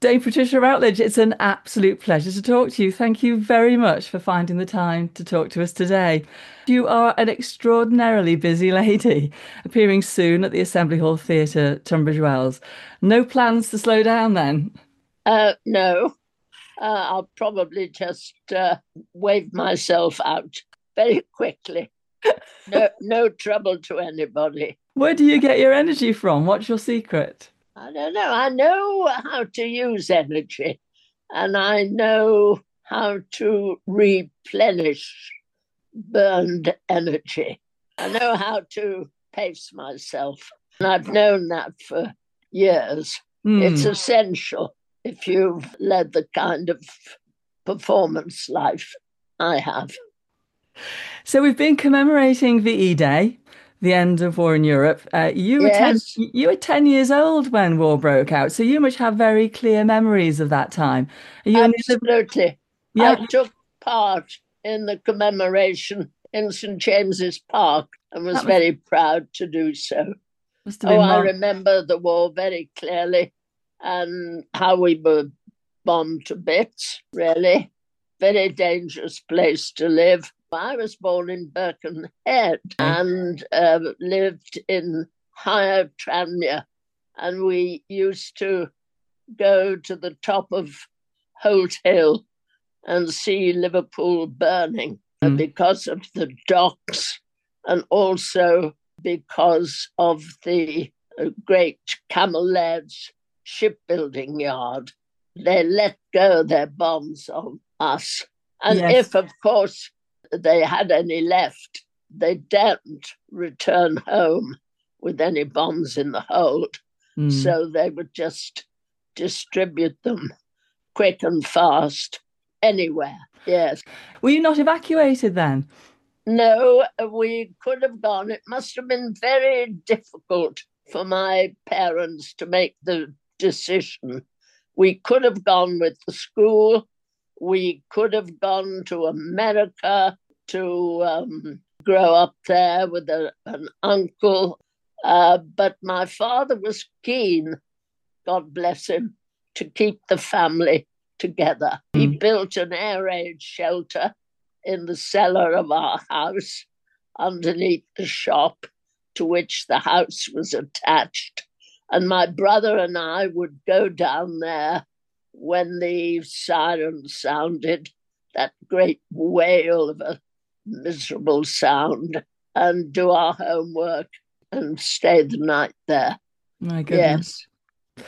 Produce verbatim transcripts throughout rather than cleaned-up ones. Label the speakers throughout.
Speaker 1: Dame Patricia Routledge, it's an absolute pleasure to talk to you. Thank you very much for finding the time to talk to us today. You are an extraordinarily busy lady, appearing soon at the Assembly Hall Theatre, Tunbridge Wells. No plans to slow down then?
Speaker 2: Uh, no, uh, I'll probably just uh, wave myself out very quickly. No, no trouble to anybody.
Speaker 1: Where do you get your energy from? What's your secret?
Speaker 2: I don't know. I know how to use energy, and I know how to replenish burned energy. I know how to pace myself, and I've known that for years. It's
Speaker 1: Hmm.
Speaker 2: essential if you've led the kind of performance life I have.
Speaker 1: So we've been commemorating V E Day, the end of war in Europe. Uh, you were ten,
Speaker 2: Yes,
Speaker 1: you were ten years old when war broke out, so you must have very clear memories of that time. Are you in the,
Speaker 2: absolutely.
Speaker 1: yeah,
Speaker 2: I took part in the commemoration in St James's Park and was
Speaker 1: that must
Speaker 2: very proud to do so.
Speaker 1: must have
Speaker 2: Oh,
Speaker 1: been
Speaker 2: I
Speaker 1: Mark.
Speaker 2: remember the war very clearly and how we were bombed to bits, really. Very dangerous place to live. I was born in Birkenhead and uh, lived in Higher Tranmere, and we used to go to the top of Holt Hill and see Liverpool burning uh,
Speaker 1: Mm.
Speaker 2: because of the docks and also because of the uh, great Camel Lairds shipbuilding yard. They let go their bombs on us. And
Speaker 1: Yes.
Speaker 2: if, of course, they had any left, they daren't return home with any bombs in the hold.
Speaker 1: Mm.
Speaker 2: So they would just distribute them quick and fast anywhere. Yes.
Speaker 1: Were you not evacuated then?
Speaker 2: No, we could have gone. It must have been very difficult for my parents to make the decision. We could have gone with the school. We could have gone to America to um, grow up there with a, an uncle. Uh, but my father was keen, God bless him, to keep the family together. He
Speaker 1: Mm.
Speaker 2: built an air raid shelter in the cellar of our house underneath the shop to which the house was attached. And my brother and I would go down there when the siren sounded, that great wail of a miserable sound, and do our homework and stay the night there.
Speaker 1: My goodness.
Speaker 2: Yes.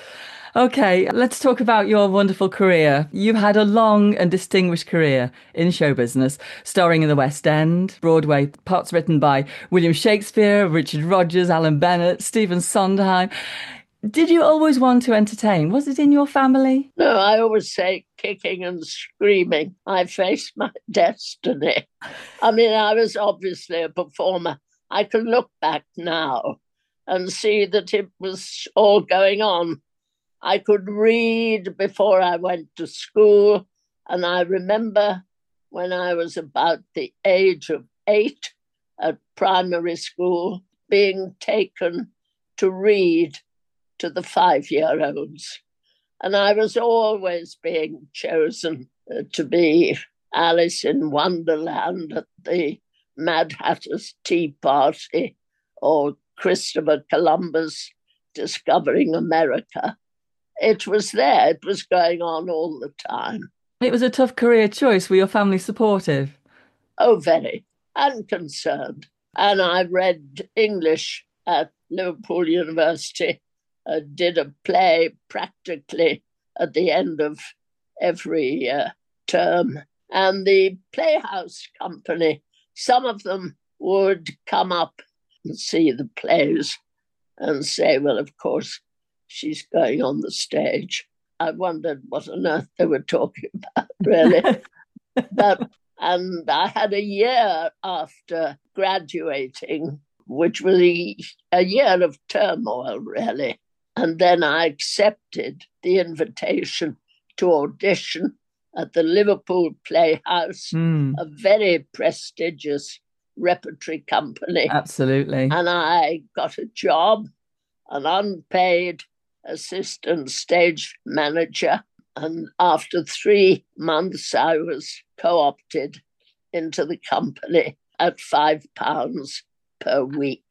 Speaker 1: Okay, let's talk about your wonderful career. You've had a long and distinguished career in show business, starring in the West End, Broadway, parts written by William Shakespeare, Richard Rodgers, Alan Bennett, Stephen Sondheim. Did you always want to entertain? Was it in your family?
Speaker 2: No, I always say kicking and screaming. I faced my destiny. I mean, I was obviously a performer. I can look back now and see that it was all going on. I could read before I went to school. And I remember when I was about the age of eight at primary school being taken to read to the five year olds. And I was always being chosen uh, to be Alice in Wonderland at the Mad Hatter's Tea Party or Christopher Columbus discovering America. It was there, it was going on all the time.
Speaker 1: It was a tough career choice. Were your family supportive?
Speaker 2: Oh, very unconcerned. And I read English at Liverpool University, uh, did a play practically at the end of every uh, term. And the Playhouse Company, some of them would come up and see the plays and say, well, of course, she's going on the stage. I wondered what on earth they were talking about, really. But and I had a year after graduating, which was a, a year of turmoil, really. And then I accepted the invitation to audition at the Liverpool Playhouse,
Speaker 1: Hmm,
Speaker 2: a very prestigious repertory company.
Speaker 1: absolutely.
Speaker 2: And I got a job, an unpaid assistant stage manager. And after three months, I was co-opted into the company at five pounds per week.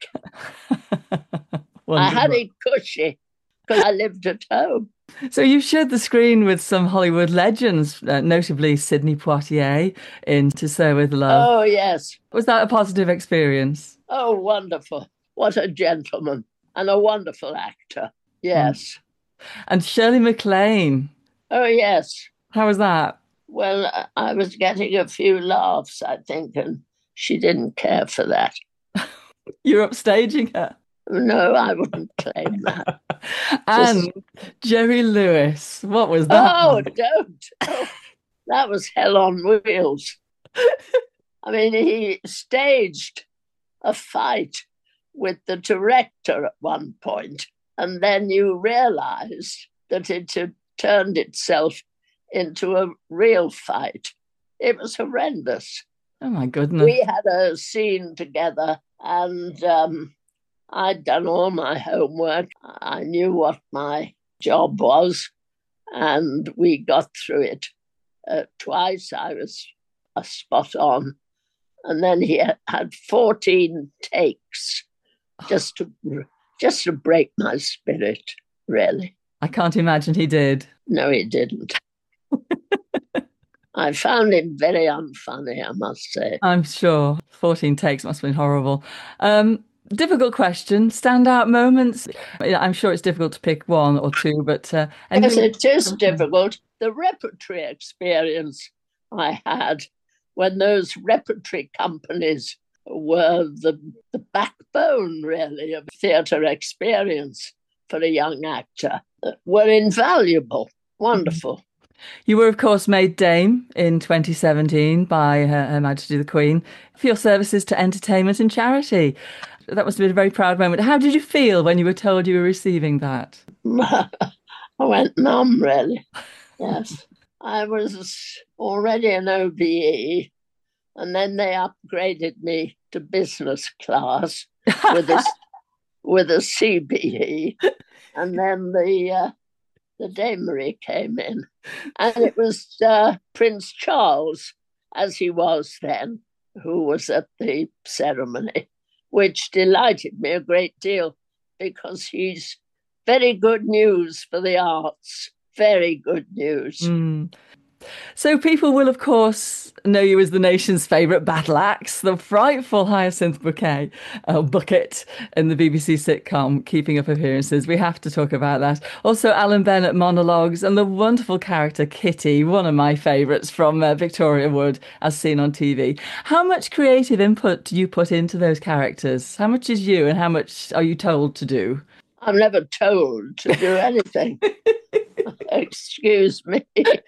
Speaker 2: I had it cushy because I lived at home.
Speaker 1: So you've shared the screen with some Hollywood legends, uh, notably Sidney Poitier in To Sir With Love.
Speaker 2: Oh, yes.
Speaker 1: Was that a positive experience?
Speaker 2: Oh, wonderful. What a gentleman and a wonderful actor. Yes.
Speaker 1: And Shirley MacLaine.
Speaker 2: Oh, yes.
Speaker 1: How was that?
Speaker 2: Well, I was getting a few laughs, I think, and she didn't care for that.
Speaker 1: You were upstaging her?
Speaker 2: No, I wouldn't claim that.
Speaker 1: And Just... Jerry Lewis, what was that?
Speaker 2: Oh, like? don't. Oh, that was hell on wheels. I mean, he staged a fight with the director at one point, and then you realized that it had turned itself into a real fight. It was horrendous.
Speaker 1: Oh, my goodness.
Speaker 2: We had a scene together, and um, I'd done all my homework. I knew what my job was, and we got through it. Uh, twice I was a spot on. And then he had fourteen takes just to just to break my spirit, really.
Speaker 1: I can't imagine he did.
Speaker 2: No, he didn't. I found him very unfunny, I must say.
Speaker 1: I'm sure. fourteen takes must have been horrible. Um, difficult question. Standout moments? I'm sure it's difficult to pick one or two, but... Uh,
Speaker 2: yes, it is difficult. The repertory experience I had when those repertory companies were the, the backbone, really, of theatre experience for a young actor, were invaluable, wonderful.
Speaker 1: You were, of course, made Dame in twenty seventeen by Her, Her Majesty the Queen for your services to entertainment and charity. That must have been a very proud moment. How did you feel when you were told you were receiving that?
Speaker 2: I went numb, really. Yes. I was already an O B E, and then they upgraded me to business class with a, with a C B E, and then the uh, the Damery came in, and it was uh, Prince Charles, as he was then, who was at the ceremony, which delighted me a great deal because he's very good news for the arts. Very good news.
Speaker 1: Mm. So people will, of course, know you as the nation's favourite battle axe, the frightful Hyacinth Bouquet, uh, Bucket in the B B C sitcom Keeping Up Appearances. We have to talk about that. Also, Alan Bennett monologues and the wonderful character Kitty, one of my favourites from uh, Victoria Wood, as seen on T V. How much creative input do you put into those characters? How much is you and how much are you told to do?
Speaker 2: I'm never told to do anything. Excuse me.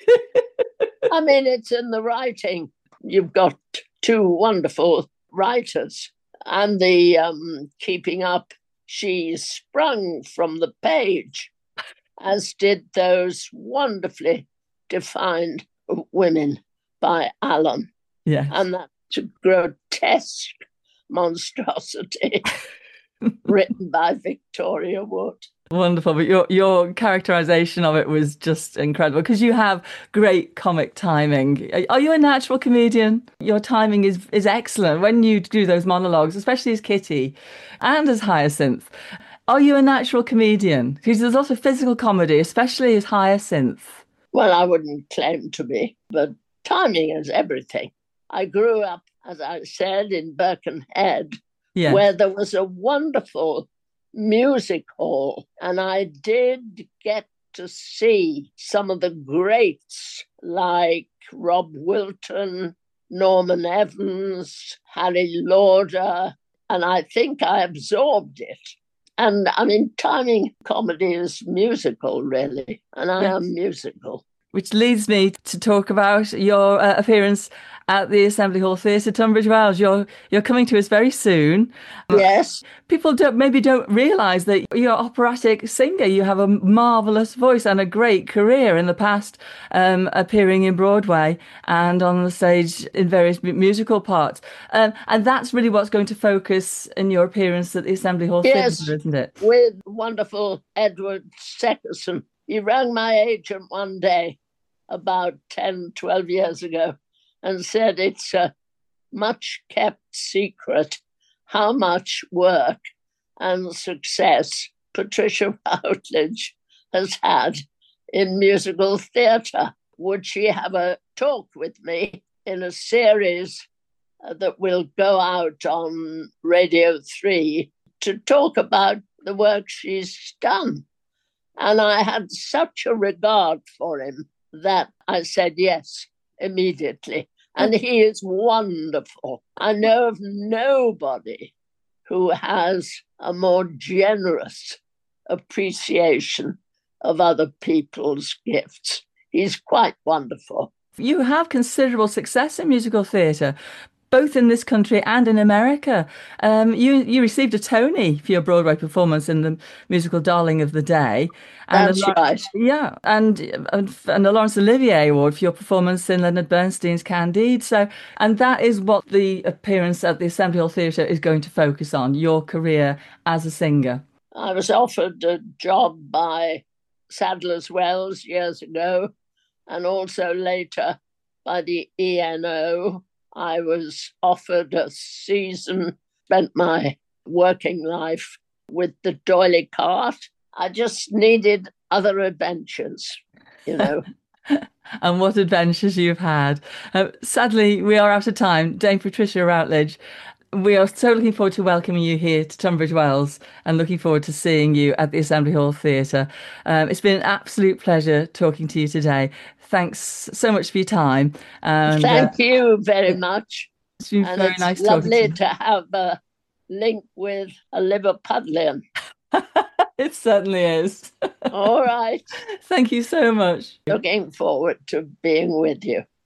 Speaker 2: I mean, it's in the writing. You've got two wonderful writers, and the um, Keeping Up, she sprung from the page, as did those wonderfully defined women by Alan.
Speaker 1: Yes.
Speaker 2: And that grotesque monstrosity written by Victoria Wood.
Speaker 1: Wonderful, but your your characterization of it was just incredible because you have great comic timing. Are you a natural comedian? Your timing is is excellent when you do those monologues, especially as Kitty and as Hyacinth. Are you a natural comedian? Because there's lots of physical comedy, especially as Hyacinth.
Speaker 2: Well, I wouldn't claim to be, but timing is everything. I grew up, as I said, in Birkenhead, yes, where there was a wonderful music hall, and I did get to see some of the greats like Rob Wilton, Norman Evans, Harry Lauder, and I think I absorbed it. And I mean, timing comedy is musical, really, and I yes. am musical.
Speaker 1: Which leads me to talk about your uh, appearance at the Assembly Hall Theatre, Tunbridge Wells. You're you're coming to us very soon.
Speaker 2: Yes,
Speaker 1: People don't maybe don't realise that you're an operatic singer. You have a marvellous voice and a great career in the past, um, appearing in Broadway and on the stage in various mu- musical parts. Um, and that's really what's going to focus in your appearance at the Assembly Hall
Speaker 2: yes,
Speaker 1: Theatre, isn't it?
Speaker 2: with wonderful Edward Seckerson. He rang my agent one day about ten, twelve years ago and said it's a much kept secret how much work and success Patricia Routledge has had in musical theatre. Would she have a talk with me in a series uh, that will go out on Radio three to talk about the work she's done? And I had such a regard for him that I said yes immediately. And he is wonderful. I know of nobody who has a more generous appreciation of other people's gifts. He's quite wonderful.
Speaker 1: You have considerable success in musical theatre, both in this country and in America. Um, you you received a Tony for your Broadway performance in the musical Darling of the Day, and a,
Speaker 2: That's
Speaker 1: Lau-
Speaker 2: right.
Speaker 1: yeah, and and and the Laurence Olivier Award for your performance in Leonard Bernstein's Candide. So, and that is what the appearance at the Assembly Hall Theatre is going to focus on: your career as a singer.
Speaker 2: I was offered a job by Sadler's Wells years ago, and also later by the E N O. I was offered a season, spent my working life with the doily cart. I just needed other adventures, you know.
Speaker 1: And what adventures you've had. Uh, sadly, we are out of time. Dame Patricia Routledge, we are so looking forward to welcoming you here to Tunbridge Wells and looking forward to seeing you at the Assembly Hall Theatre. Um, it's been an absolute pleasure talking to you today. Thanks so much for your time. And uh,
Speaker 2: Thank you very much.
Speaker 1: it's been
Speaker 2: And
Speaker 1: very
Speaker 2: it's
Speaker 1: nice talking to
Speaker 2: lovely
Speaker 1: you.
Speaker 2: to have a link with a Liverpudlian.
Speaker 1: It certainly is.
Speaker 2: All right.
Speaker 1: Thank you so much.
Speaker 2: Looking forward to being with you.